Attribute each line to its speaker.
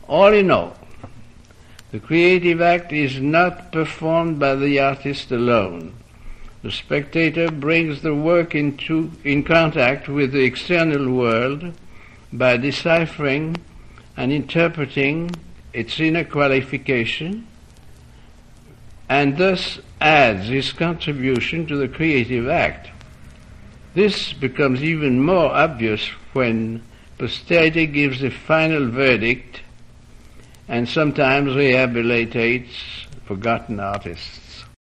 Speaker 1: All in all, the creative act is not performed by the artist alone. The spectator brings the work in contact with the external world by deciphering and interpreting its inner qualification, and thus adds his contribution to the creative act. This becomes even more obvious when posterity gives a final verdict and sometimes rehabilitates forgotten artists.